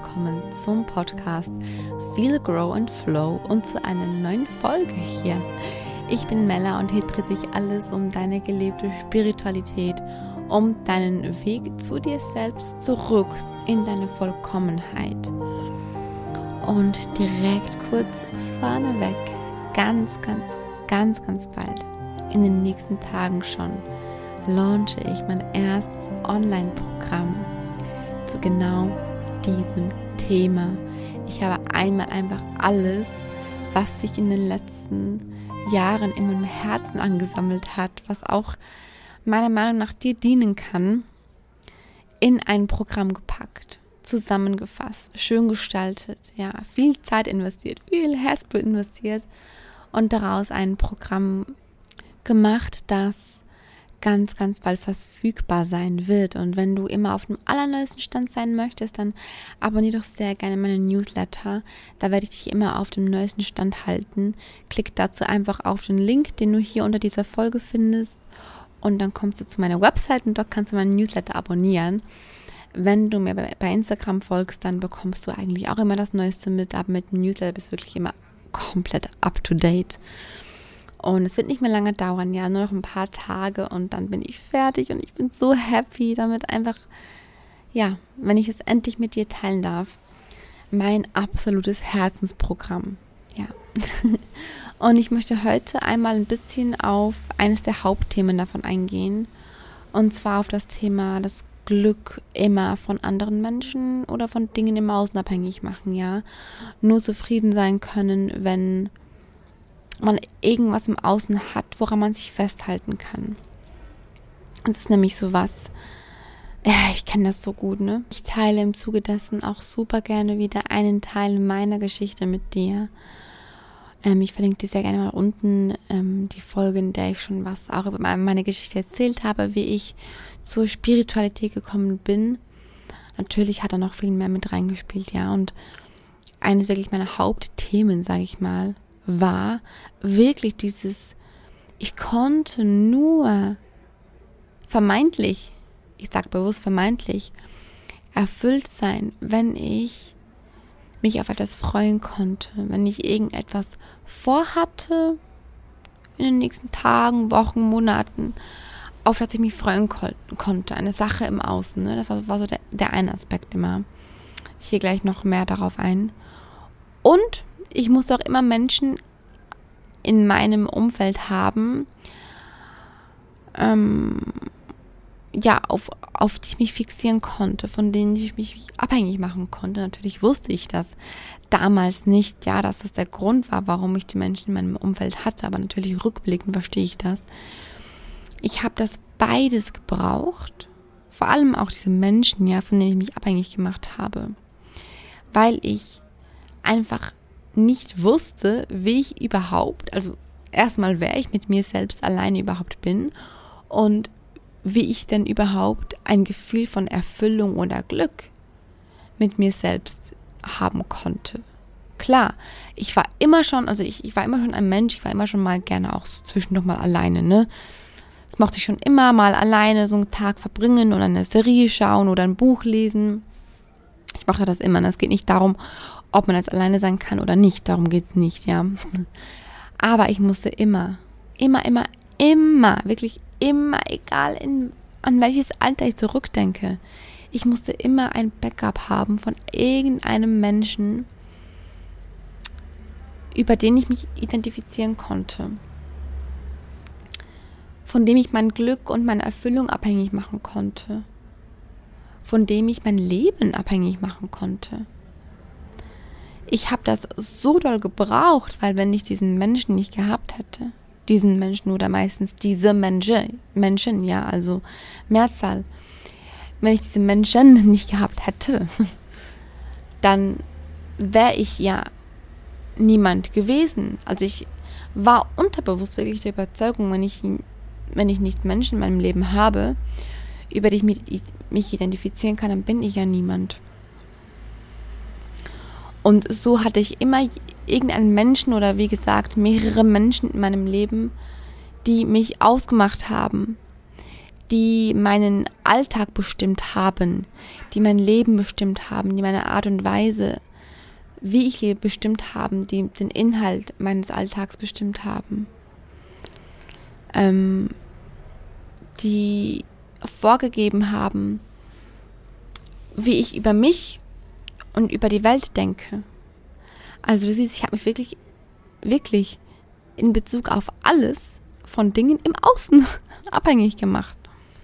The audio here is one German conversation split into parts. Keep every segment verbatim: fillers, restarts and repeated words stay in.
willkommen zum Podcast Feel, Grow and Flow und zu einer neuen Folge hier. Ich bin Mella und hier dreht sich alles um deine gelebte Spiritualität, um deinen Weg zu dir selbst zurück in deine Vollkommenheit. Und direkt kurz vorneweg, ganz, ganz, ganz, ganz bald, in den nächsten Tagen schon, launche ich mein erstes Online-Programm zu genau diesem Thema. Ich habe einmal einfach alles, was sich in den letzten Jahren in meinem Herzen angesammelt hat, was auch meiner Meinung nach dir dienen kann, in ein Programm gepackt, zusammengefasst, schön gestaltet, ja, viel Zeit investiert, viel Herzblut investiert und daraus ein Programm gemacht, das ganz, ganz bald verfügbar sein wird. Und wenn du immer auf dem allerneuesten Stand sein möchtest, dann abonniere doch sehr gerne meinen Newsletter. Da werde ich dich immer auf dem neuesten Stand halten. Klick dazu einfach auf den Link, den du hier unter dieser Folge findest, und dann kommst du zu meiner Website und dort kannst du meinen Newsletter abonnieren. Wenn du mir bei Instagram folgst, dann bekommst du eigentlich auch immer das Neueste mit, aber mit dem Newsletter bist du wirklich immer komplett up to date. Und es wird nicht mehr lange dauern, ja, nur noch ein paar Tage und dann bin ich fertig und ich bin so happy damit, einfach, ja, wenn ich es endlich mit dir teilen darf, mein absolutes Herzensprogramm, ja. Und ich möchte heute einmal ein bisschen auf eines der Hauptthemen davon eingehen, und zwar auf das Thema das Glück immer von anderen Menschen oder von Dingen im Außen abhängig machen, ja. Nur zufrieden sein können, wenn man irgendwas im Außen hat, woran man sich festhalten kann. Das ist nämlich sowas, ja, ich kenne das so gut, ne? Ich teile im Zuge dessen auch super gerne wieder einen Teil meiner Geschichte mit dir. Ähm, ich verlinke dir sehr gerne mal unten ähm, die Folge, in der ich schon was auch über meine Geschichte erzählt habe, wie ich zur Spiritualität gekommen bin. Natürlich hat da noch viel mehr mit reingespielt, ja. Und eines wirklich meiner Hauptthemen, sage ich mal, war wirklich dieses, ich konnte nur vermeintlich, ich sage bewusst vermeintlich, erfüllt sein, wenn ich mich auf etwas freuen konnte, wenn ich irgendetwas vorhatte in den nächsten Tagen, Wochen, Monaten, auf das ich mich freuen ko- konnte, eine Sache im Außen, ne? Das war, war so der, der eine Aspekt immer. Ich gehe gleich noch mehr darauf ein. Und ich musste auch immer Menschen in meinem Umfeld haben, ähm, ja, auf, auf die ich mich fixieren konnte, von denen ich mich abhängig machen konnte. Natürlich wusste ich das damals nicht, ja, dass das der Grund war, warum ich die Menschen in meinem Umfeld hatte, aber natürlich rückblickend verstehe ich das. Ich habe das beides gebraucht, vor allem auch diese Menschen, ja, von denen ich mich abhängig gemacht habe, weil ich einfach nicht wusste, wie ich überhaupt, also erstmal, wer ich mit mir selbst alleine überhaupt bin und wie ich denn überhaupt ein Gefühl von Erfüllung oder Glück mit mir selbst haben konnte. Klar, ich war immer schon, also ich, ich war immer schon ein Mensch, ich war immer schon mal gerne auch so zwischendurch mal alleine, ne? Das mochte ich schon immer mal alleine so einen Tag verbringen oder eine Serie schauen oder ein Buch lesen. Ich mache das immer, ne? Es geht nicht darum, ob man jetzt alleine sein kann oder nicht, darum geht es nicht, ja. Aber ich musste immer, immer, immer, immer, wirklich immer, egal in, an welches Alter ich zurückdenke, ich musste immer ein Backup haben von irgendeinem Menschen, über den ich mich identifizieren konnte, von dem ich mein Glück und meine Erfüllung abhängig machen konnte, von dem ich mein Leben abhängig machen konnte. Ich habe das so doll gebraucht, weil wenn ich diesen Menschen nicht gehabt hätte, diesen Menschen oder meistens diese Menschen, Menschen, ja, also Mehrzahl, wenn ich diese Menschen nicht gehabt hätte, dann wäre ich ja niemand gewesen. Also ich war unterbewusst wirklich der Überzeugung, wenn ich, wenn ich nicht Menschen in meinem Leben habe, über die ich mich, mich identifizieren kann, dann bin ich ja niemand. Und so hatte ich immer irgendeinen Menschen oder wie gesagt mehrere Menschen in meinem Leben, die mich ausgemacht haben, die meinen Alltag bestimmt haben, die mein Leben bestimmt haben, die meine Art und Weise, wie ich lebe, bestimmt haben, die den Inhalt meines Alltags bestimmt haben, ähm, die vorgegeben haben, wie ich über mich und über die Welt denke. Also du siehst, ich habe mich wirklich, wirklich in Bezug auf alles von Dingen im Außen abhängig gemacht.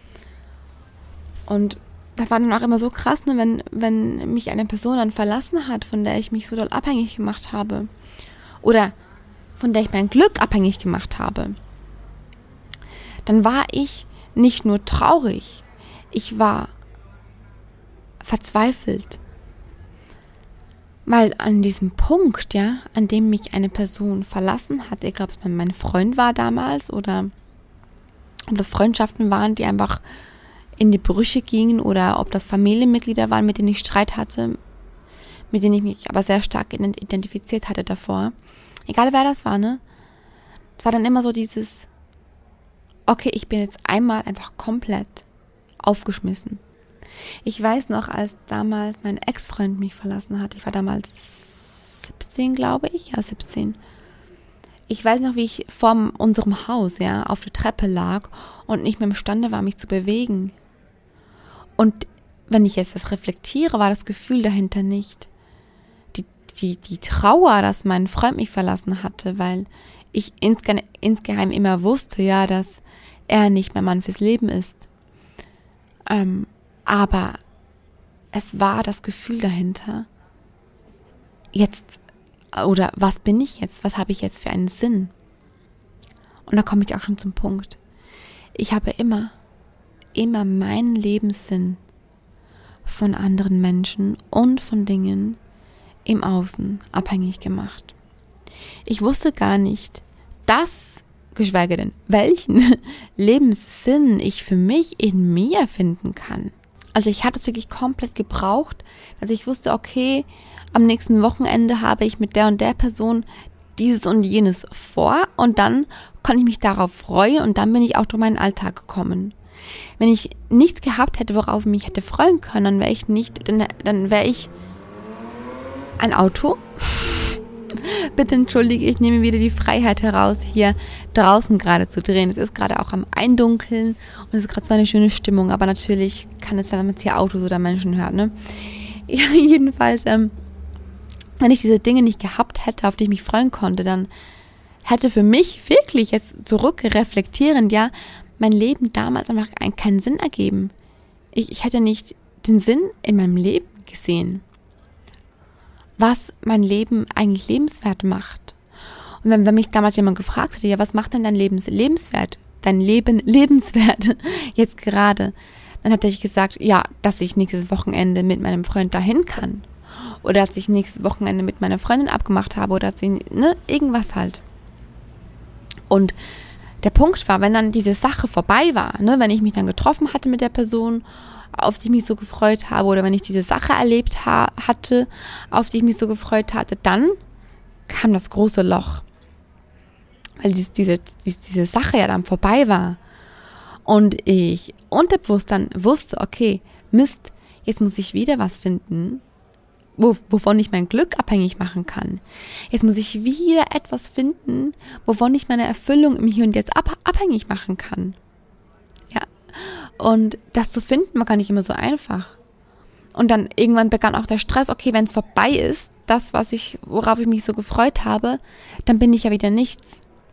Und das war dann auch immer so krass, ne, wenn, wenn mich eine Person dann verlassen hat, von der ich mich so doll abhängig gemacht habe. Oder von der ich mein Glück abhängig gemacht habe. Dann war ich nicht nur traurig, ich war verzweifelt. Weil an diesem Punkt, ja, an dem mich eine Person verlassen hat, egal ob es mein Freund war damals oder ob das Freundschaften waren, die einfach in die Brüche gingen oder ob das Familienmitglieder waren, mit denen ich Streit hatte, mit denen ich mich aber sehr stark identifiziert hatte davor. Egal wer das war, ne? Es war dann immer so dieses, okay, ich bin jetzt einmal einfach komplett aufgeschmissen. Ich weiß noch, als damals mein Ex-Freund mich verlassen hat, ich war damals siebzehn, glaube ich, ja siebzehn. Ich weiß noch, wie ich vor unserem Haus, ja, auf der Treppe lag und nicht mehr imstande war, mich zu bewegen. Und wenn ich jetzt das reflektiere, war das Gefühl dahinter nicht die, die, die Trauer, dass mein Freund mich verlassen hatte, weil ich insge- insgeheim immer wusste, ja, dass er nicht mein Mann fürs Leben ist. Ähm, aber es war das Gefühl dahinter, jetzt, oder was bin ich jetzt, was habe ich jetzt für einen Sinn? Und da komme ich auch schon zum Punkt. Ich habe immer, immer meinen Lebenssinn von anderen Menschen und von Dingen im Außen abhängig gemacht. Ich wusste gar nicht, dass, geschweige denn, welchen Lebenssinn ich für mich in mir finden kann. Also ich hatte es wirklich komplett gebraucht, dass ich wusste, okay, am nächsten Wochenende habe ich mit der und der Person dieses und jenes vor und dann konnte ich mich darauf freuen und dann bin ich auch durch meinen Alltag gekommen. Wenn ich nichts gehabt hätte, worauf ich mich hätte freuen können, dann wäre ich nicht, dann, dann wäre ich ein Auto. Bitte entschuldige, ich nehme wieder die Freiheit heraus, hier draußen gerade zu drehen. Es ist gerade auch am Eindunkeln und es ist gerade so eine schöne Stimmung, aber natürlich kann es sein, wenn man jetzt hier Autos oder Menschen hört, ne? Ja, jedenfalls, ähm, wenn ich diese Dinge nicht gehabt hätte, auf die ich mich freuen konnte, dann hätte für mich wirklich jetzt zurückreflektierend, ja, mein Leben damals einfach keinen Sinn ergeben. Ich, ich hätte nicht den Sinn in meinem Leben gesehen, was mein Leben eigentlich lebenswert macht. Und wenn, wenn mich damals jemand gefragt hätte, ja, was macht denn dein Leben lebenswert, dein Leben lebenswert jetzt gerade, dann hätte ich gesagt, ja, dass ich nächstes Wochenende mit meinem Freund dahin kann. Oder dass ich nächstes Wochenende mit meiner Freundin abgemacht habe oder dass ich, ne, irgendwas halt. Und der Punkt war, wenn dann diese Sache vorbei war, ne, wenn ich mich dann getroffen hatte mit der Person, auf die ich mich so gefreut habe, oder wenn ich diese Sache erlebt ha- hatte, auf die ich mich so gefreut hatte, dann kam das große Loch. Weil dies, diese, dies, diese Sache ja dann vorbei war. Und ich unterbewusst dann wusste, okay, Mist, jetzt muss ich wieder was finden, wo, wovon ich mein Glück abhängig machen kann. Jetzt muss ich wieder etwas finden, wovon ich meine Erfüllung im Hier und Jetzt ab, abhängig machen kann. Ja. Und das zu finden war gar nicht immer so einfach. Und dann irgendwann begann auch der Stress, okay, wenn es vorbei ist, das, was ich, worauf ich mich so gefreut habe, dann bin ich ja wieder nichts.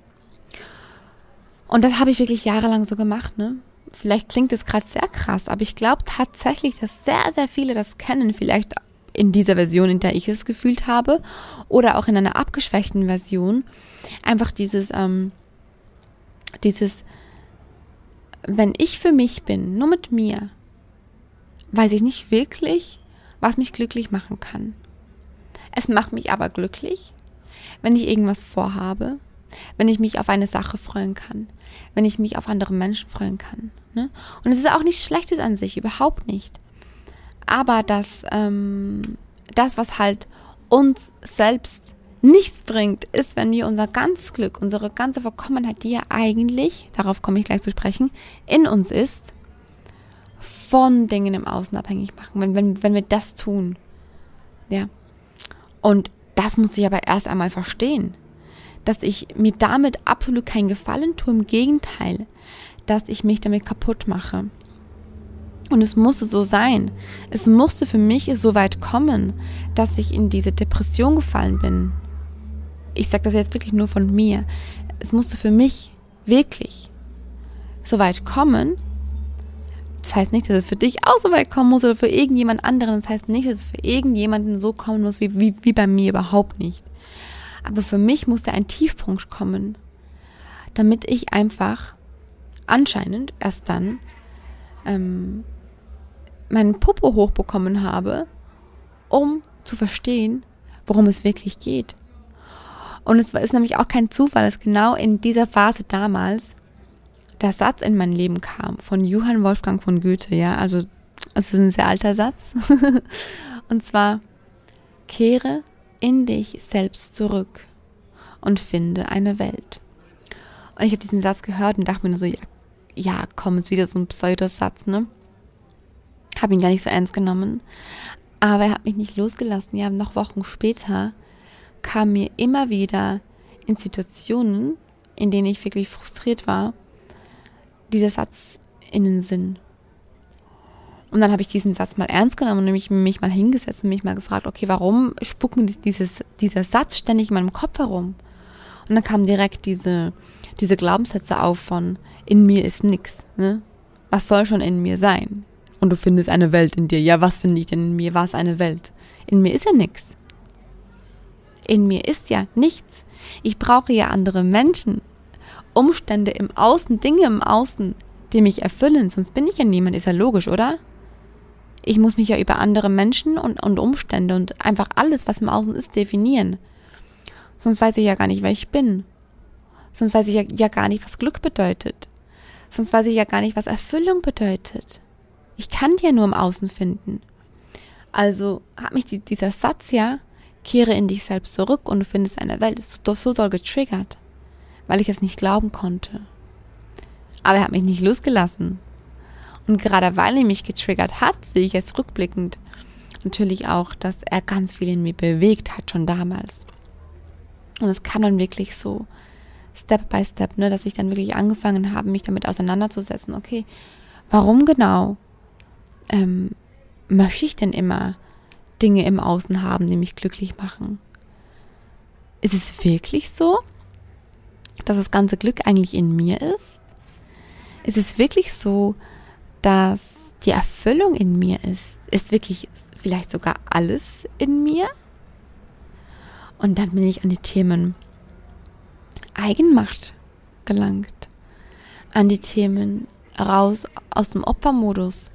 Und das habe ich wirklich jahrelang so gemacht, ne? Vielleicht klingt es gerade sehr krass, aber ich glaube tatsächlich, dass sehr, sehr viele das kennen, vielleicht in dieser Version, in der ich es gefühlt habe, oder auch in einer abgeschwächten Version. Einfach dieses, ähm, dieses, wenn ich für mich bin, nur mit mir, weiß ich nicht wirklich, was mich glücklich machen kann. Es macht mich aber glücklich, wenn ich irgendwas vorhabe, wenn ich mich auf eine Sache freuen kann, wenn ich mich auf andere Menschen freuen kann. Ne? Und es ist auch nichts Schlechtes an sich, überhaupt nicht. Aber das, ähm, das, was halt uns selbst nichts bringt, ist, wenn wir unser ganzes Glück, unsere ganze Vollkommenheit, die ja eigentlich, darauf komme ich gleich zu sprechen, in uns ist, von Dingen im Außen abhängig machen, wenn, wenn, wenn wir das tun. Ja. Und das muss ich aber erst einmal verstehen, dass ich mir damit absolut keinen Gefallen tue, im Gegenteil, dass ich mich damit kaputt mache. Und es musste so sein. Es musste für mich so weit kommen, dass ich in diese Depression gefallen bin. Ich sage das jetzt wirklich nur von mir. Es musste für mich wirklich so weit kommen. Das heißt nicht, dass es für dich auch so weit kommen muss oder für irgendjemand anderen. Das heißt nicht, dass es für irgendjemanden so kommen muss wie, wie, wie bei mir, überhaupt nicht. Aber für mich musste ein Tiefpunkt kommen, damit ich einfach anscheinend erst dann ähm, meinen Popo hochbekommen habe, um zu verstehen, worum es wirklich geht. Und es ist nämlich auch kein Zufall, dass genau in dieser Phase damals der Satz in mein Leben kam von Johann Wolfgang von Goethe, ja, also es ist ein sehr alter Satz. Und zwar: Kehre in dich selbst zurück und finde eine Welt. Und ich habe diesen Satz gehört und dachte mir nur so, ja, ja komm, ist wieder so ein Pseudosatz, ne? Habe ihn gar nicht so ernst genommen. Aber er hat mich nicht losgelassen. Ja, noch Wochen später kam mir immer wieder in Situationen, in denen ich wirklich frustriert war, dieser Satz in den Sinn. Und dann habe ich diesen Satz mal ernst genommen und nämlich mich mal hingesetzt und mich mal gefragt, okay, warum spuckt mir dieses, dieser Satz ständig in meinem Kopf herum? Und dann kamen direkt diese, diese Glaubenssätze auf von, in mir ist nichts, ne? Was soll schon in mir sein? Und du findest eine Welt in dir. Ja, was finde ich denn in mir? Was eine Welt? In mir ist ja nichts. In mir ist ja nichts. Ich brauche ja andere Menschen, Umstände im Außen, Dinge im Außen, die mich erfüllen. Sonst bin ich ja niemand. Ist ja logisch, oder? Ich muss mich ja über andere Menschen und, und Umstände und einfach alles, was im Außen ist, definieren. Sonst weiß ich ja gar nicht, wer ich bin. Sonst weiß ich ja, ja gar nicht, was Glück bedeutet. Sonst weiß ich ja gar nicht, was Erfüllung bedeutet. Ich kann die ja nur im Außen finden. Also hat mich die, dieser Satz ja, kehre in dich selbst zurück und du findest eine Welt, so, so doll getriggert, weil ich es nicht glauben konnte. Aber er hat mich nicht losgelassen. Und gerade weil er mich getriggert hat, sehe ich jetzt rückblickend natürlich auch, dass er ganz viel in mir bewegt hat, schon damals. Und es kam dann wirklich so Step by Step, ne, dass ich dann wirklich angefangen habe, mich damit auseinanderzusetzen. Okay, warum genau ähm, möchte ich denn immer Dinge im Außen haben, die mich glücklich machen? Ist es wirklich so, dass das ganze Glück eigentlich in mir ist? Ist es wirklich so, dass die Erfüllung in mir ist? Ist wirklich vielleicht sogar alles in mir? Und dann bin ich an die Themen Eigenmacht gelangt, an die Themen raus aus dem Opfermodus.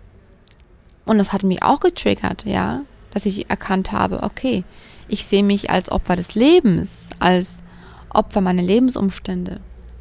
Und das hat mich auch getriggert, ja, dass ich erkannt habe, okay, ich sehe mich als Opfer des Lebens, als Opfer meiner Lebensumstände.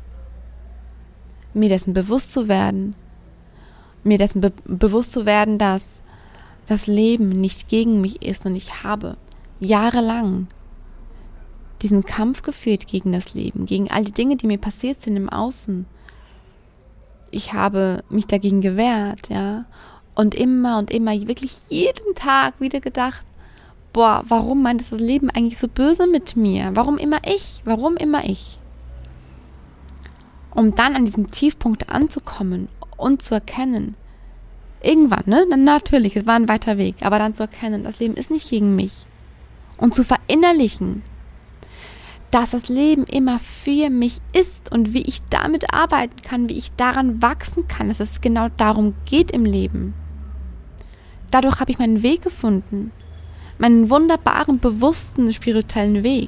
Mir dessen bewusst zu werden, mir dessen be- bewusst zu werden, dass das Leben nicht gegen mich ist und ich habe jahrelang diesen Kampf geführt gegen das Leben, gegen all die Dinge, die mir passiert sind im Außen. Ich habe mich dagegen gewehrt, ja, und immer und immer, wirklich jeden Tag wieder gedacht, boah, warum meint das Leben eigentlich so böse mit mir? Warum immer ich? Warum immer ich? Um dann an diesem Tiefpunkt anzukommen und zu erkennen, irgendwann, ne, natürlich, es war ein weiter Weg, aber dann zu erkennen, das Leben ist nicht gegen mich. Und zu verinnerlichen, dass das Leben immer für mich ist und wie ich damit arbeiten kann, wie ich daran wachsen kann, dass es genau darum geht im Leben. Dadurch habe ich meinen Weg gefunden, meinen wunderbaren, bewussten, spirituellen Weg.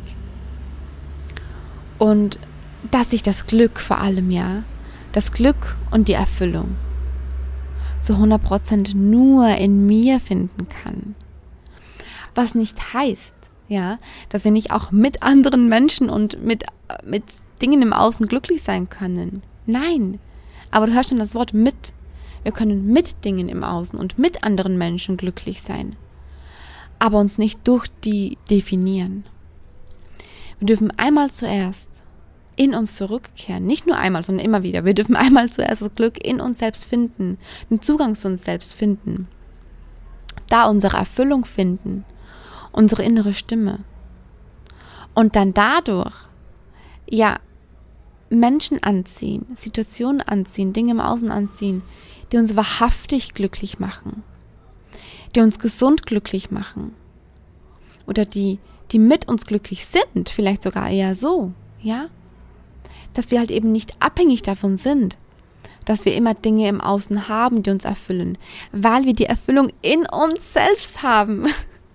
Und dass ich das Glück vor allem, ja, das Glück und die Erfüllung zu hundert Prozent nur in mir finden kann. Was nicht heißt, ja, dass wir nicht auch mit anderen Menschen und mit, mit Dingen im Außen glücklich sein können. Nein, aber du hörst schon das Wort mit. Wir können mit Dingen im Außen und mit anderen Menschen glücklich sein, aber uns nicht durch die definieren. Wir dürfen einmal zuerst in uns zurückkehren. Nicht nur einmal, sondern immer wieder. Wir dürfen einmal zuerst das Glück in uns selbst finden, den Zugang zu uns selbst finden, da unsere Erfüllung finden, unsere innere Stimme. Und dann dadurch, ja, Menschen anziehen, Situationen anziehen, Dinge im Außen anziehen, die uns wahrhaftig glücklich machen, die uns gesund glücklich machen oder die, die mit uns glücklich sind, vielleicht sogar eher so, ja, dass wir halt eben nicht abhängig davon sind, dass wir immer Dinge im Außen haben, die uns erfüllen, weil wir die Erfüllung in uns selbst haben.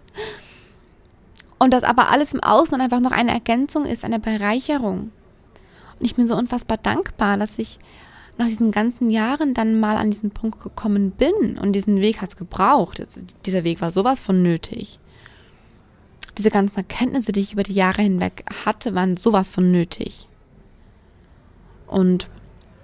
Und dass aber alles im Außen einfach noch eine Ergänzung ist, eine Bereicherung. Und ich bin so unfassbar dankbar, dass ich nach diesen ganzen Jahren dann mal an diesen Punkt gekommen bin. Und diesen Weg hat es gebraucht. Also, dieser Weg war sowas von nötig. Diese ganzen Erkenntnisse, die ich über die Jahre hinweg hatte, waren sowas von nötig. Und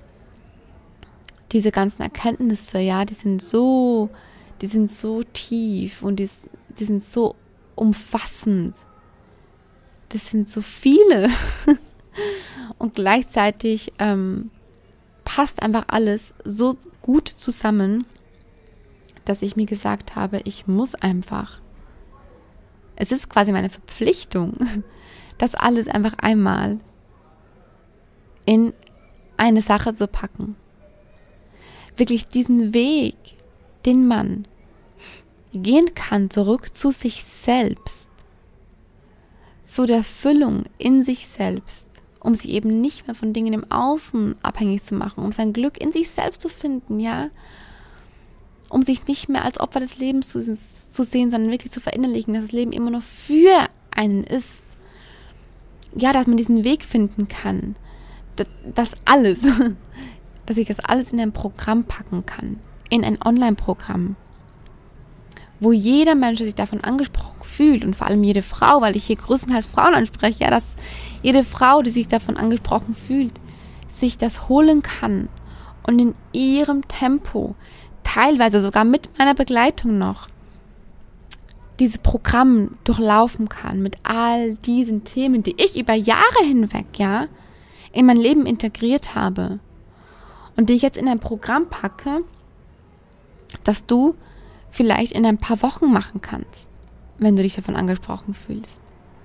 diese ganzen Erkenntnisse, ja, die sind so, die sind so tief und die, die sind so umfassend. Das sind so viele. Und gleichzeitig ähm, passt einfach alles so gut zusammen, dass ich mir gesagt habe, ich muss einfach. Es ist quasi meine Verpflichtung, das alles einfach einmal in eine Sache zu packen. Wirklich diesen Weg, den man gehen kann, zurück zu sich selbst, zu der Erfüllung in sich selbst, um sich eben nicht mehr von Dingen im Außen abhängig zu machen, um sein Glück in sich selbst zu finden, ja, um sich nicht mehr als Opfer des Lebens zu, zu sehen, sondern wirklich zu verinnerlichen, dass das Leben immer nur für einen ist. Ja, dass man diesen Weg finden kann, das, das alles, dass ich das alles in ein Programm packen kann, in ein Online-Programm, wo jeder Mensch, der sich davon angesprochen fühlt und vor allem jede Frau, weil ich hier größtenteils Frauen anspreche, ja, dass jede Frau, die sich davon angesprochen fühlt, sich das holen kann und in ihrem Tempo, teilweise sogar mit meiner Begleitung noch, dieses Programm durchlaufen kann mit all diesen Themen, die ich über Jahre hinweg, ja, in mein Leben integriert habe und die ich jetzt in ein Programm packe, das du vielleicht in ein paar Wochen machen kannst, wenn du dich davon angesprochen fühlst.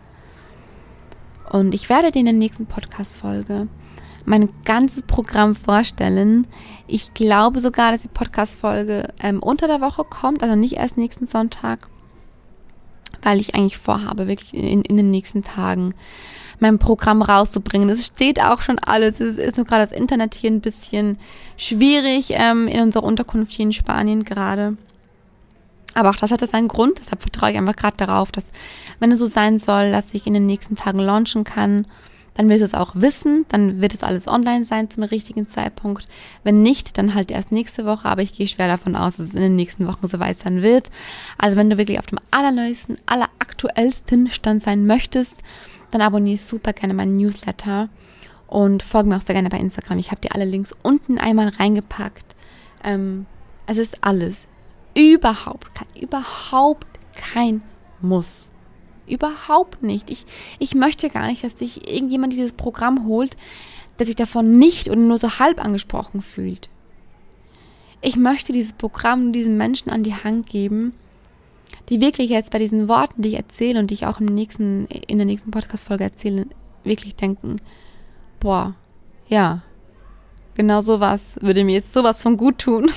Und ich werde dir in der nächsten Podcast-Folge mein ganzes Programm vorstellen. Ich glaube sogar, dass die Podcast-Folge ähm, unter der Woche kommt, also nicht erst nächsten Sonntag, weil ich eigentlich vorhabe, wirklich in, in den nächsten Tagen mein Programm rauszubringen. Es steht auch schon alles. Es ist nur gerade das Internet hier ein bisschen schwierig ähm, in unserer Unterkunft hier in Spanien gerade. Aber auch das hat seinen Grund. Deshalb vertraue ich einfach gerade darauf, dass, wenn es so sein soll, dass ich in den nächsten Tagen launchen kann, dann wirst du es auch wissen. Dann wird es alles online sein zum richtigen Zeitpunkt. Wenn nicht, dann halt erst nächste Woche. Aber ich gehe schwer davon aus, dass es in den nächsten Wochen soweit sein wird. Also wenn du wirklich auf dem allerneuesten, alleraktuellsten Stand sein möchtest, dann abonniere super gerne meinen Newsletter und folge mir auch sehr gerne bei Instagram. Ich habe dir alle Links unten einmal reingepackt. Ähm, es ist alles. Überhaupt kein, überhaupt kein Muss. Überhaupt nicht. Ich, ich möchte gar nicht, dass sich irgendjemand dieses Programm holt, der sich davon nicht oder nur so halb angesprochen fühlt. Ich möchte dieses Programm diesen Menschen an die Hand geben, die wirklich jetzt bei diesen Worten, die ich erzähle und die ich auch im nächsten, in der nächsten Podcast-Folge erzähle, wirklich denken, boah, ja, genau sowas würde mir jetzt sowas von gut tun.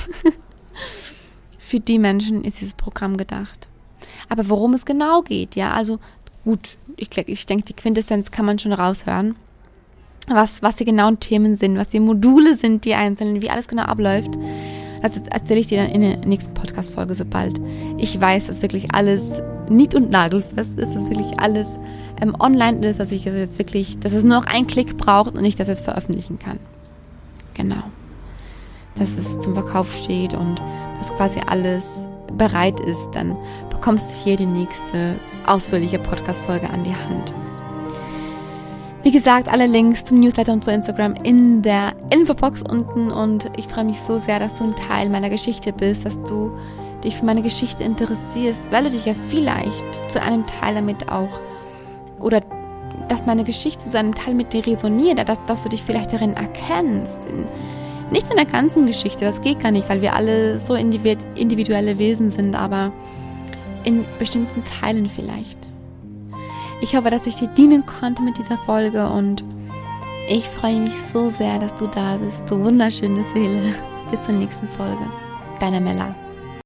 Für die Menschen ist dieses Programm gedacht. Aber worum es genau geht, ja, also gut, ich, ich denke, die Quintessenz kann man schon raushören, was, was die genauen Themen sind, was die Module sind, die einzelnen, wie alles genau abläuft. Das erzähle ich dir dann in der nächsten Podcast-Folge, sobald ich weiß, dass wirklich alles nied- und nagelfest ist, dass wirklich alles ähm, online ist, dass ich das jetzt wirklich, dass es nur noch einen Klick braucht und ich das jetzt veröffentlichen kann. Genau. Dass es zum Verkauf steht und dass quasi alles bereit ist, dann bekommst du hier die nächste ausführliche Podcast-Folge an die Hand. Wie gesagt, alle Links zum Newsletter und zu Instagram in der Infobox unten und ich freue mich so sehr, dass du ein Teil meiner Geschichte bist, dass du dich für meine Geschichte interessierst, weil du dich ja vielleicht zu einem Teil damit auch oder dass meine Geschichte zu einem Teil mit dir resoniert, dass, dass du dich vielleicht darin erkennst. In, nicht in der ganzen Geschichte, das geht gar nicht, weil wir alle so individuelle Wesen sind, aber in bestimmten Teilen vielleicht. Ich hoffe, dass ich dir dienen konnte mit dieser Folge und ich freue mich so sehr, dass du da bist, du wunderschöne Seele. Bis zur nächsten Folge. Deine Mella.